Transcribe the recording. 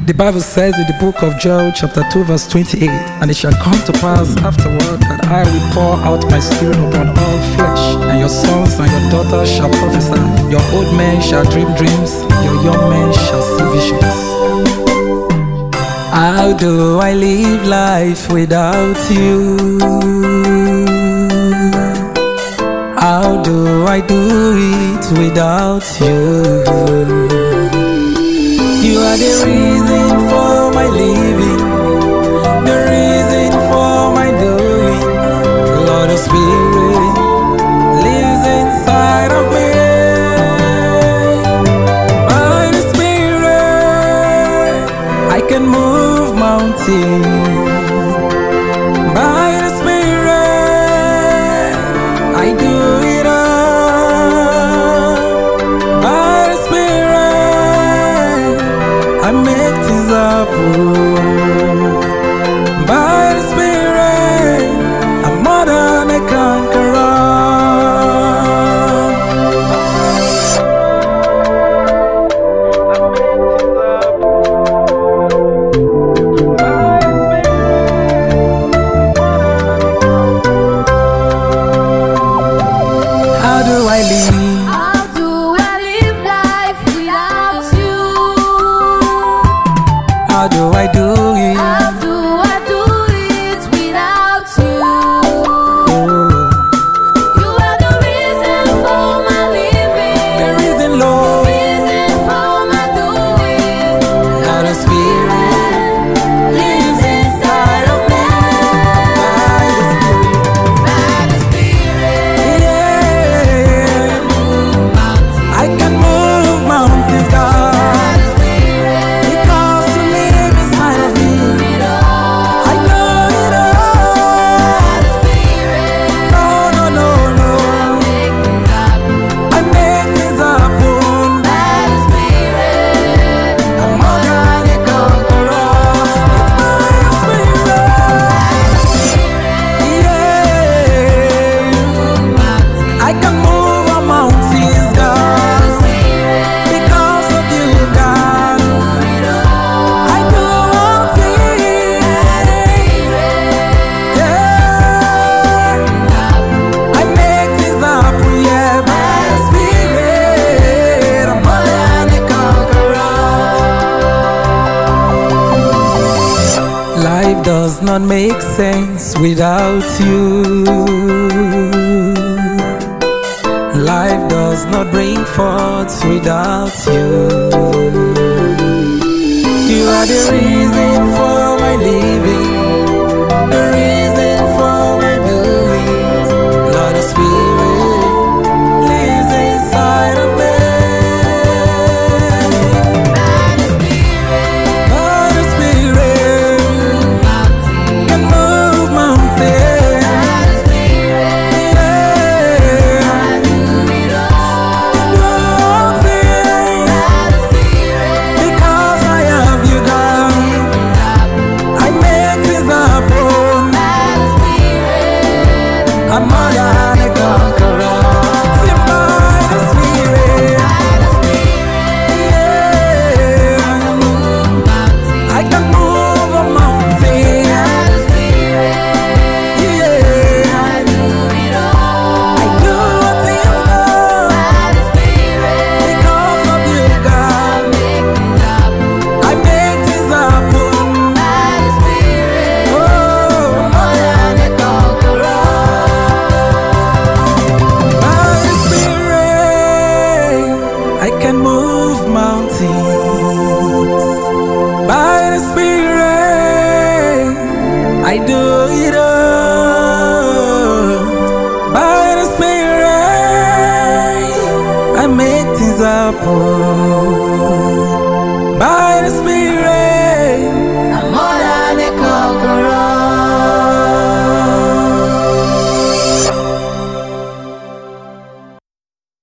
The Bible says in the book of Joel chapter 2 verse 28, and it shall come to pass afterward that I will pour out my spirit upon all flesh, and your sons and your daughters shall prophesy, your old men shall dream dreams, your young men shall see visions. How do I live life without you? How do I do it without you? You are the reason for my living, the reason for my doing. Lord of Spirit lives inside of me. By the Spirit I can move mountains. By the Spirit I do it all. By the Spirit I make things happen. By the Spirit I'm more than a conqueror. How do I live? How do I live life without you? How do I do it? How do I do it without you? You are the reason for my living, The reason, Lord, reason for my doing. Lord of Spirit lives inside of me. By the Spirit, By the Spirit, yeah, move mountains. I can move mountains, By God, the Spirit, because you live inside of me. it all. I know it By all. the Spirit, No, no, no, no. make things happen. I make things happen. By the Spirit, I'm more than a conqueror. By the Spirit, yeah, move mountains. I can move a mountains, By God, the Spirit, because of you, God. it all. I do all things. Yeah, I make things happen. Yeah, by the Spirit, I'm more than a conqueror. Life does not make sense without you. Life does not bring forth without you. You are the reason for my living, the reason for my doing. Lord of Spirit lives inside of me. By the Spirit, Lord of Spirit move mountains. can move mountains. By the Spirit, Yeah, do it all. do all things. By the Spirit, Because I have you, God, I make things happen. by the Spirit, I'm more than a conqueror. Sing by the Spirit, by the Spirit, yeah, move mountains. I can move a mountain. By the Spirit, Yeah, do it all. I do what you love By the Spirit, because of you, God. make things happen. I make things happen. By the Spirit, Oh, more than a conqueror. by the Spirit, I can move mountains. By the Spirit, I do it all. By the Spirit, I make things happen. By the